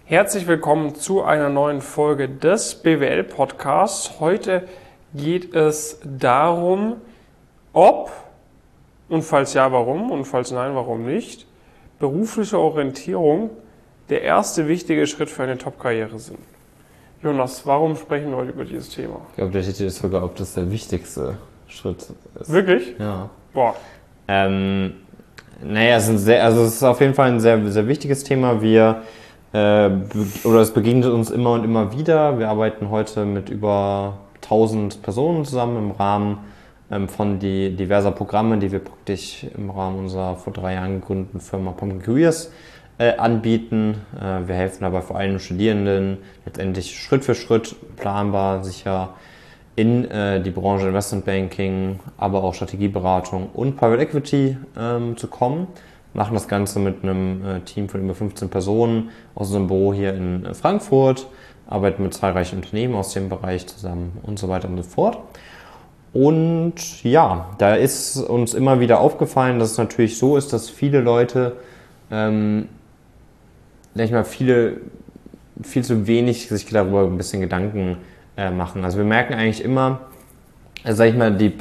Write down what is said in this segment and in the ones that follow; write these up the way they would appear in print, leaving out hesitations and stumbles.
Herzlich willkommen zu einer neuen Folge des BWL-Podcasts. Heute geht es darum, ob und falls ja, warum und falls nein, warum nicht, berufliche Orientierung der erste wichtige Schritt für eine Top-Karriere sind. Jonas, warum sprechen wir heute über dieses Thema? Ich glaube, der Titel ist sogar, ob das der wichtigste Schritt ist. Wirklich? Ja. Boah. Es ist auf jeden Fall ein sehr, sehr wichtiges Thema. Es begegnet uns immer und immer wieder. Wir arbeiten heute mit über 1000 Personen zusammen im Rahmen von diverser Programme, die wir praktisch im Rahmen unserer vor 3 Jahren gegründeten Firma Pumpkin Careers anbieten. Wir helfen dabei vor allem Studierenden letztendlich Schritt für Schritt planbar, sicher in die Branche Investment Banking, aber auch Strategieberatung und Private Equity zu kommen. Machen das Ganze mit einem Team von über 15 Personen aus unserem Büro hier in Frankfurt, arbeiten mit zahlreichen Unternehmen aus dem Bereich zusammen und so weiter und so fort. Und ja, da ist uns immer wieder aufgefallen, dass es natürlich so ist, dass viele Leute, viel zu wenig sich darüber ein bisschen Gedanken machen. Also wir merken eigentlich immer, in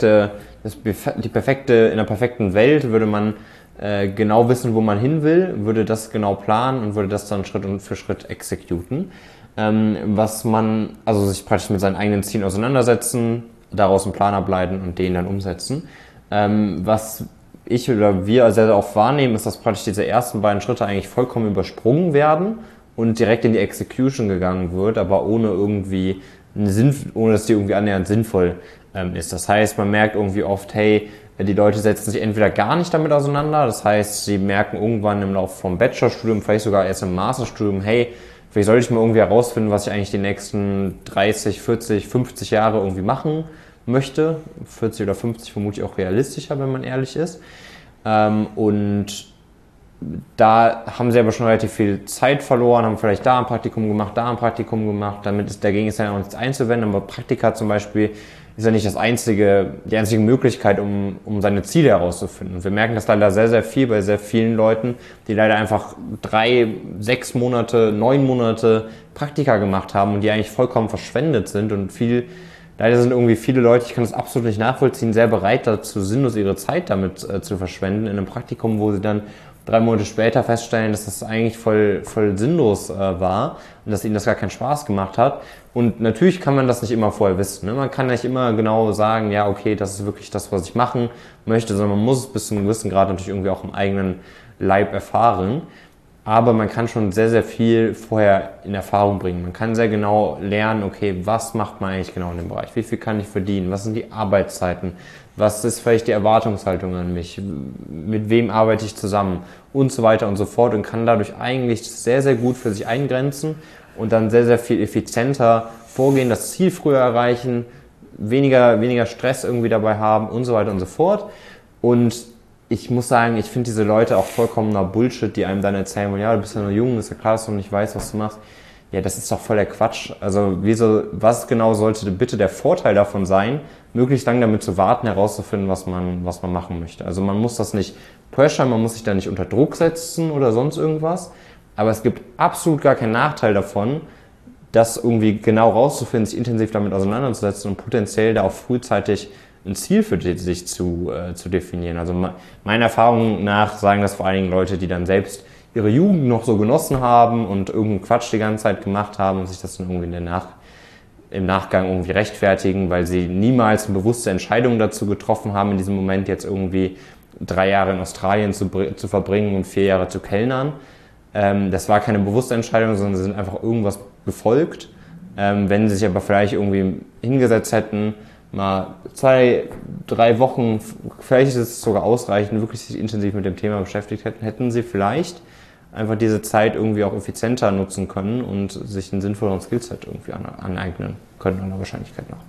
der perfekten Welt würde man genau wissen, wo man hin will, würde das genau planen und würde das dann Schritt für Schritt exekuten. Sich praktisch mit seinen eigenen Zielen auseinandersetzen, daraus einen Plan ableiten und den dann umsetzen. Was ich oder wir sehr, sehr oft wahrnehmen, ist, dass praktisch diese ersten beiden Schritte eigentlich vollkommen übersprungen werden und direkt in die Execution gegangen wird, aber ohne dass die irgendwie annähernd sinnvoll ist. Das heißt, man merkt irgendwie oft, die Leute setzen sich entweder gar nicht damit auseinander, das heißt, sie merken irgendwann im Laufe vom Bachelorstudium, vielleicht sogar erst im Masterstudium, vielleicht sollte ich mal irgendwie herausfinden, was ich eigentlich die nächsten 30, 40, 50 Jahre irgendwie machen möchte. 40 oder 50 vermutlich auch realistischer, wenn man ehrlich ist. Und da haben sie aber schon relativ viel Zeit verloren, haben vielleicht da ein Praktikum gemacht, dagegen ist ja auch nichts einzuwenden, aber Praktika zum Beispiel ist ja nicht die einzige Möglichkeit, um seine Ziele herauszufinden. Und wir merken das leider sehr, sehr viel bei sehr vielen Leuten, die leider einfach 3, 6 Monate, 9 Monate Praktika gemacht haben und die eigentlich vollkommen verschwendet sind und leider sind irgendwie viele Leute, ich kann das absolut nicht nachvollziehen, sehr bereit dazu, sinnlos ihre Zeit damit zu verschwenden in einem Praktikum, wo sie dann 3 Monate später feststellen, dass das eigentlich voll sinnlos war und dass ihnen das gar keinen Spaß gemacht hat. Und natürlich kann man das nicht immer vorher wissen. Ne? Man kann nicht immer genau sagen, ja, okay, das ist wirklich das, was ich machen möchte, sondern man muss es bis zu einem gewissen Grad natürlich irgendwie auch im eigenen Leib erfahren. Aber man kann schon sehr, sehr viel vorher in Erfahrung bringen. Man kann sehr genau lernen, okay, was macht man eigentlich genau in dem Bereich? Wie viel kann ich verdienen? Was sind die Arbeitszeiten? Was ist vielleicht die Erwartungshaltung an mich? Mit wem arbeite ich zusammen? Und so weiter und so fort. Und kann dadurch eigentlich sehr, sehr gut für sich eingrenzen und dann sehr, sehr viel effizienter vorgehen, das Ziel früher erreichen, weniger Stress irgendwie dabei haben und so weiter und so fort. Und ich muss sagen, ich finde diese Leute auch vollkommener Bullshit, die einem dann erzählen, ja, du bist ja nur jung, ist ja klar, dass du nicht weißt, was du machst. Ja, das ist doch voll der Quatsch. Also was genau sollte bitte der Vorteil davon sein, möglichst lange damit zu warten, herauszufinden, was man machen möchte. Also man muss das nicht pushen, man muss sich da nicht unter Druck setzen oder sonst irgendwas. Aber es gibt absolut gar keinen Nachteil davon, das irgendwie genau rauszufinden, sich intensiv damit auseinanderzusetzen und potenziell da auch frühzeitig ein Ziel für sich zu definieren. Also meiner Erfahrung nach sagen das vor allen Dingen Leute, die dann selbst ihre Jugend noch so genossen haben und irgendeinen Quatsch die ganze Zeit gemacht haben und sich das dann irgendwie im Nachgang irgendwie rechtfertigen, weil sie niemals eine bewusste Entscheidung dazu getroffen haben, in diesem Moment jetzt irgendwie 3 Jahre in Australien zu verbringen und 4 Jahre zu kellnern. Das war keine bewusste Entscheidung, sondern sie sind einfach irgendwas gefolgt. Wenn sie sich aber vielleicht irgendwie hingesetzt hätten, mal 2, 3 Wochen, vielleicht ist es sogar ausreichend, wirklich sich intensiv mit dem Thema beschäftigt hätten sie vielleicht einfach diese Zeit irgendwie auch effizienter nutzen können und sich einen sinnvolleren Skillset irgendwie aneignen können, an der Wahrscheinlichkeit nach.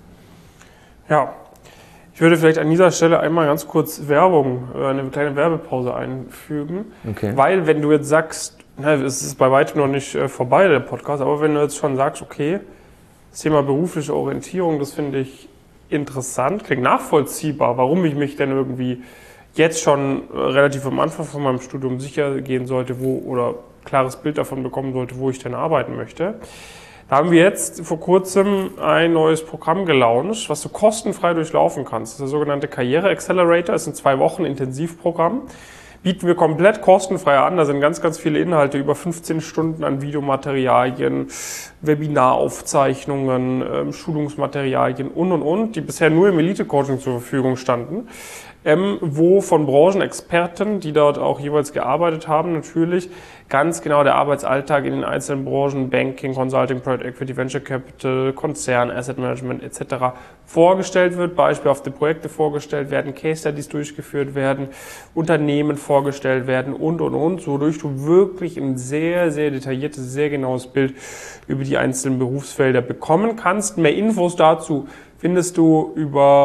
Ja, ich würde vielleicht an dieser Stelle einmal ganz kurz eine kleine Werbepause einfügen. Okay. Weil wenn du jetzt sagst, es ist bei weitem noch nicht vorbei, der Podcast, aber wenn du jetzt schon sagst, okay, das Thema berufliche Orientierung, das finde ich interessant, klingt nachvollziehbar, warum ich mich denn irgendwie jetzt schon relativ am Anfang von meinem Studium sicher gehen sollte, klares Bild davon bekommen sollte, wo ich denn arbeiten möchte. Da haben wir jetzt vor kurzem ein neues Programm gelauncht, was du kostenfrei durchlaufen kannst. Das ist der sogenannte Karriere Accelerator, das ist ein 2 Wochen Intensivprogramm. Bieten wir komplett kostenfrei an. Da sind ganz, ganz viele Inhalte, über 15 Stunden an Videomaterialien, Webinaraufzeichnungen, Schulungsmaterialien und, die bisher nur im Elite-Coaching zur Verfügung standen. Wo von Branchenexperten, die dort auch jeweils gearbeitet haben, natürlich ganz genau der Arbeitsalltag in den einzelnen Branchen, Banking, Consulting, Private Equity, Venture Capital, Konzern, Asset Management etc. vorgestellt wird, beispielhafte Projekte vorgestellt werden, Case Studies durchgeführt werden, Unternehmen vorgestellt werden und, wodurch du wirklich ein sehr, sehr detailliertes, sehr genaues Bild über die einzelnen Berufsfelder bekommen kannst. Mehr Infos dazu findest du über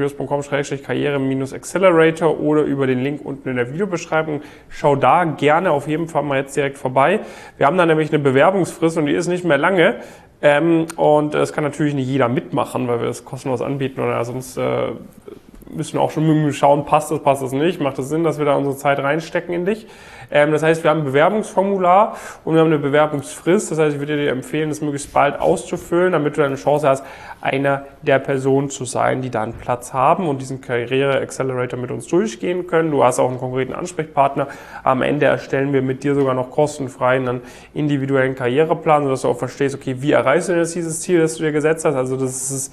pumpkincareers.com/karriere-accelerator oder über den Link unten in der Videobeschreibung. Schau da gerne auf jeden Fall mal jetzt direkt vorbei. Wir haben da nämlich eine Bewerbungsfrist und die ist nicht mehr lange. Und das kann natürlich nicht jeder mitmachen, weil wir das kostenlos anbieten oder sonst müssen wir auch schon schauen, passt das nicht, macht das Sinn, dass wir da unsere Zeit reinstecken in dich. Das heißt, wir haben ein Bewerbungsformular und wir haben eine Bewerbungsfrist. Das heißt, ich würde dir empfehlen, das möglichst bald auszufüllen, damit du eine Chance hast, einer der Personen zu sein, die da einen Platz haben und diesen Karriere-Accelerator mit uns durchgehen können. Du hast auch einen konkreten Ansprechpartner. Am Ende erstellen wir mit dir sogar noch kostenfrei einen individuellen Karriereplan, sodass du auch verstehst, okay, wie erreichst du denn jetzt dieses Ziel, das du dir gesetzt hast? Also das ist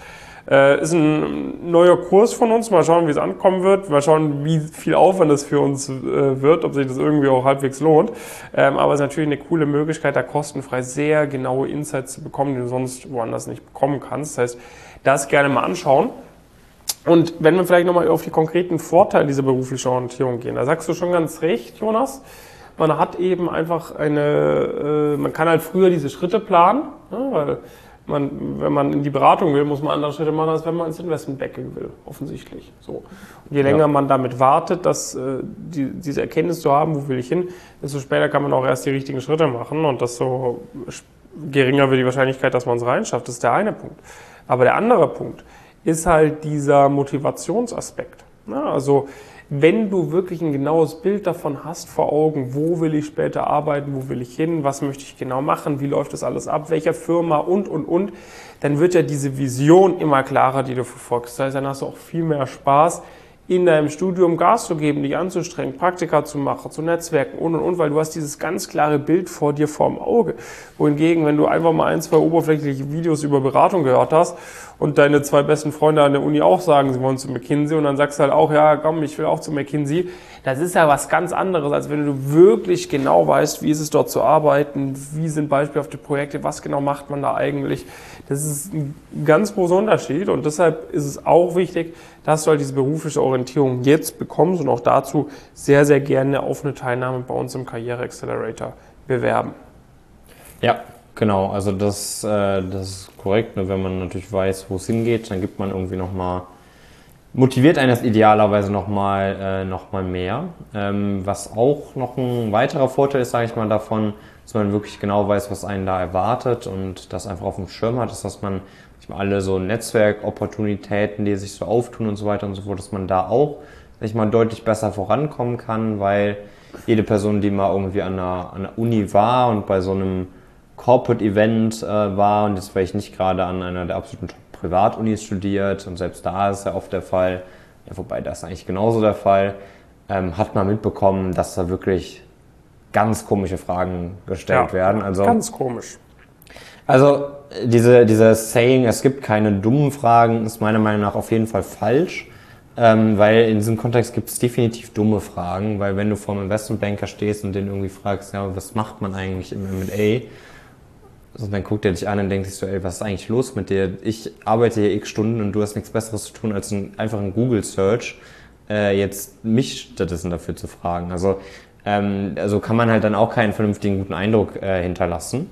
ein neuer Kurs von uns. Mal schauen, wie es ankommen wird. Mal schauen, wie viel Aufwand es für uns wird, ob sich das irgendwie auch halbwegs lohnt. Aber es ist natürlich eine coole Möglichkeit, da kostenfrei sehr genaue Insights zu bekommen, die du sonst woanders nicht bekommen kannst. Das heißt, das gerne mal anschauen. Und wenn wir vielleicht nochmal auf die konkreten Vorteile dieser beruflichen Orientierung gehen, da sagst du schon ganz recht, Jonas. Man hat eben einfach man kann halt früher diese Schritte planen, weil wenn man in die Beratung will, muss man andere Schritte machen, als wenn man ins Investmentbanking will, offensichtlich. So. Und je länger man damit wartet, diese Erkenntnis zu haben, wo will ich hin, desto später kann man auch erst die richtigen Schritte machen und desto geringer wird die Wahrscheinlichkeit, dass man es reinschafft. Das ist der eine Punkt. Aber der andere Punkt ist halt dieser Motivationsaspekt. Also wenn du wirklich ein genaues Bild davon hast vor Augen, wo will ich später arbeiten, wo will ich hin, was möchte ich genau machen, wie läuft das alles ab, welcher Firma und, dann wird ja diese Vision immer klarer, die du verfolgst. Das heißt, dann hast du auch viel mehr Spaß, in deinem Studium Gas zu geben, dich anzustrengen, Praktika zu machen, zu netzwerken und, weil du hast dieses ganz klare Bild vor dir vorm Auge. Wohingegen, wenn du einfach mal 1, 2 oberflächliche Videos über Beratung gehört hast und deine 2 besten Freunde an der Uni auch sagen, sie wollen zu McKinsey und dann sagst du halt auch, ja komm, ich will auch zu McKinsey, das ist ja was ganz anderes, als wenn du wirklich genau weißt, wie ist es dort zu arbeiten, wie sind beispielhafte Projekte, was genau macht man da eigentlich. Das ist ein ganz großer Unterschied und deshalb ist es auch wichtig, dass du halt diese berufliche Orientierung jetzt bekommst und auch dazu sehr, sehr gerne auf eine Teilnahme bei uns im Karriere Accelerator bewerben. Ja, genau. Also das ist korrekt. Wenn man natürlich weiß, wo es hingeht, dann gibt man irgendwie nochmal, motiviert einen das idealerweise nochmal mehr. Was auch noch ein weiterer Vorteil ist, sage ich mal, davon, dass man wirklich genau weiß, was einen da erwartet und das einfach auf dem Schirm hat, ist, dass man alle so Netzwerkopportunitäten, die sich so auftun und so weiter und so fort, dass man da auch, sag ich mal, deutlich besser vorankommen kann, weil jede Person, die mal irgendwie an der Uni war und bei so einem Corporate-Event war und jetzt vielleicht nicht gerade an einer der absoluten Privatunis studiert und selbst da ist ja oft der Fall, ja, wobei das ist eigentlich genauso der Fall, hat man mitbekommen, dass da wirklich ganz komische Fragen gestellt werden. Also ganz komisch. Also dieses Saying, es gibt keine dummen Fragen, ist meiner Meinung nach auf jeden Fall falsch, weil in diesem Kontext gibt es definitiv dumme Fragen, weil wenn du vor einem Investmentbanker stehst und den irgendwie fragst, ja, was macht man eigentlich im M&A, also dann guckt er dich an und denkt sich so, ey, was ist eigentlich los mit dir? Ich arbeite hier x Stunden und du hast nichts Besseres zu tun, als einfach einen Google-Search jetzt mich stattdessen dafür zu fragen. Also kann man halt dann auch keinen vernünftigen, guten Eindruck hinterlassen.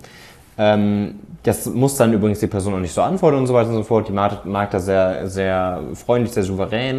Das muss dann übrigens die Person auch nicht so antworten und so weiter und so fort. Die mag da sehr, sehr freundlich, sehr souverän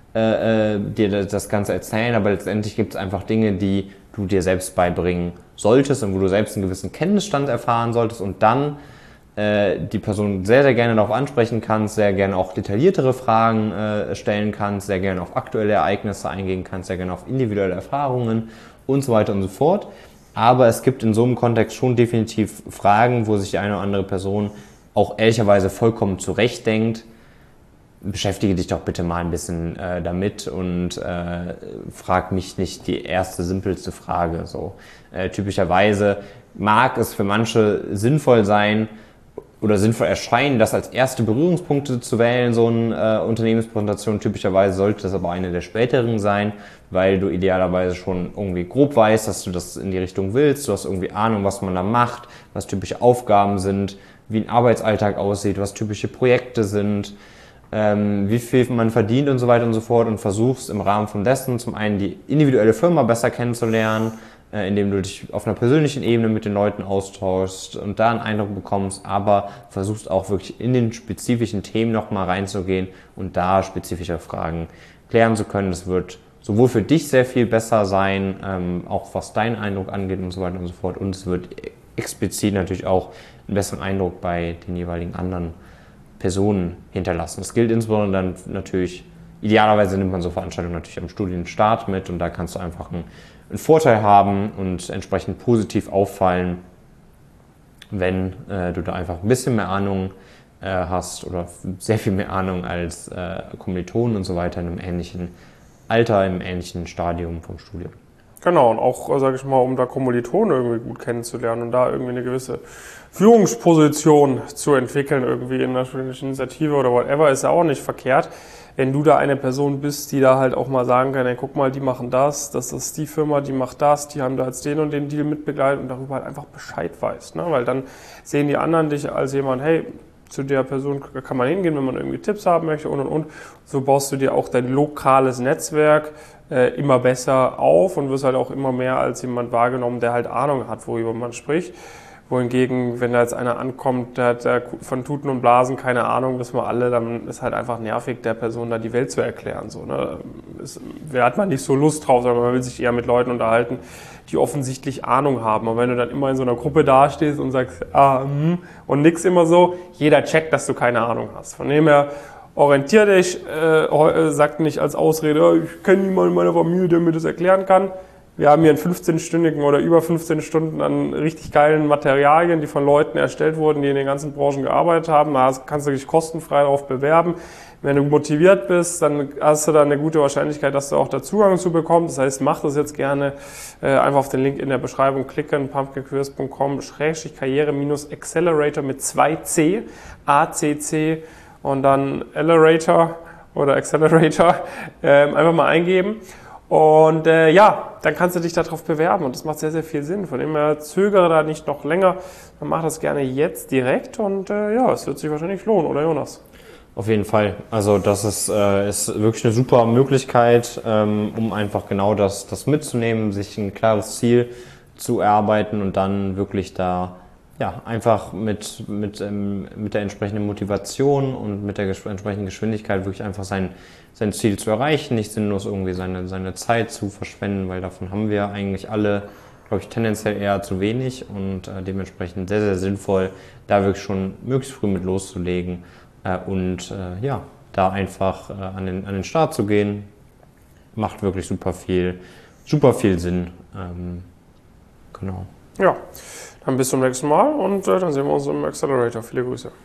dir das Ganze erzählen, aber letztendlich gibt es einfach Dinge, die du dir selbst beibringen solltest und wo du selbst einen gewissen Kenntnisstand erfahren solltest und dann die Person sehr, sehr gerne darauf ansprechen kannst, sehr gerne auch detailliertere Fragen stellen kannst, sehr gerne auf aktuelle Ereignisse eingehen kannst, sehr gerne auf individuelle Erfahrungen und so weiter und so fort. Aber es gibt in so einem Kontext schon definitiv Fragen, wo sich die eine oder andere Person auch ehrlicherweise vollkommen zurechtdenkt. Beschäftige dich doch bitte mal ein bisschen damit und frag mich nicht die erste, simpelste Frage. So. Typischerweise mag es für manche sinnvoll sein oder sinnvoll erscheinen, das als erste Berührungspunkte zu wählen, so eine Unternehmenspräsentation. Typischerweise sollte das aber eine der späteren sein, weil du idealerweise schon irgendwie grob weißt, dass du das in die Richtung willst. Du hast irgendwie Ahnung, was man da macht, was typische Aufgaben sind, wie ein Arbeitsalltag aussieht, was typische Projekte sind, wie viel man verdient und so weiter und so fort, und versuchst im Rahmen von dessen zum einen die individuelle Firma besser kennenzulernen, indem du dich auf einer persönlichen Ebene mit den Leuten austauschst und da einen Eindruck bekommst, aber versuchst auch wirklich in den spezifischen Themen nochmal reinzugehen und da spezifische Fragen klären zu können. Das wird sowohl für dich sehr viel besser sein, auch was deinen Eindruck angeht und so weiter und so fort, und es wird explizit natürlich auch einen besseren Eindruck bei den jeweiligen anderen Personen hinterlassen. Das gilt insbesondere dann natürlich, idealerweise nimmt man so Veranstaltungen natürlich am Studienstart mit, und da kannst du einfach einen Vorteil haben und entsprechend positiv auffallen, wenn du da einfach ein bisschen mehr Ahnung hast oder sehr viel mehr Ahnung als Kommilitonen und so weiter in einem ähnlichen Alter, im ähnlichen Stadium vom Studium. Genau, und auch, sage ich mal, um da Kommilitonen irgendwie gut kennenzulernen und da irgendwie eine gewisse Führungsposition zu entwickeln, irgendwie in einer studentischen Initiative oder whatever, ist ja auch nicht verkehrt, wenn du da eine Person bist, die da halt auch mal sagen kann, hey, guck mal, die machen das ist die Firma, die macht das, die haben da jetzt den und den Deal mitbegleitet, und darüber halt einfach Bescheid weißt, ne? Weil dann sehen die anderen dich als jemand, hey, zu der Person kann man hingehen, wenn man irgendwie Tipps haben möchte und. So baust du dir auch dein lokales Netzwerk immer besser auf und wirst halt auch immer mehr als jemand wahrgenommen, der halt Ahnung hat, worüber man spricht. Wohingegen, wenn da jetzt einer ankommt, der hat von Tuten und Blasen keine Ahnung, wissen wir alle, dann ist halt einfach nervig, der Person da die Welt zu erklären. So, ne? Da hat man nicht so Lust drauf, sondern man will sich eher mit Leuten unterhalten, die offensichtlich Ahnung haben. Und wenn du dann immer in so einer Gruppe dastehst und sagst, und nix immer so, jeder checkt, dass du keine Ahnung hast. Von dem her, orientier dich, sag nicht als Ausrede, ich kenne niemanden in meiner Familie, der mir das erklären kann. Wir haben hier einen 15-stündigen oder über 15 Stunden an richtig geilen Materialien, die von Leuten erstellt wurden, die in den ganzen Branchen gearbeitet haben. Da kannst du dich kostenfrei darauf bewerben. Wenn du motiviert bist, dann hast du da eine gute Wahrscheinlichkeit, dass du auch da Zugang zu bekommst. Das heißt, mach das jetzt gerne. Einfach auf den Link in der Beschreibung klicken, pumpkincareers.com/karriere-accelerator mit 2C, ACC und dann Accelerator oder Accelerator einfach mal eingeben. Und dann kannst du dich darauf bewerben, und das macht sehr, sehr viel Sinn. Von dem her zögere da nicht noch länger, dann mach das gerne jetzt direkt, und es wird sich wahrscheinlich lohnen, oder Jonas? Auf jeden Fall. Also das ist wirklich eine super Möglichkeit, um einfach genau das mitzunehmen, sich ein klares Ziel zu erarbeiten und dann wirklich da einfach mit der entsprechenden Motivation und mit der entsprechenden Geschwindigkeit wirklich einfach sein Ziel zu erreichen, nicht sinnlos irgendwie seine Zeit zu verschwenden, weil davon haben wir eigentlich alle, glaube ich, tendenziell eher zu wenig, und dementsprechend sehr, sehr sinnvoll, da wirklich schon möglichst früh mit loszulegen und da einfach an den Start zu gehen, macht wirklich super viel Sinn. Genau. Ja, dann bis zum nächsten Mal, und dann sehen wir uns im Accelerator. Viele Grüße.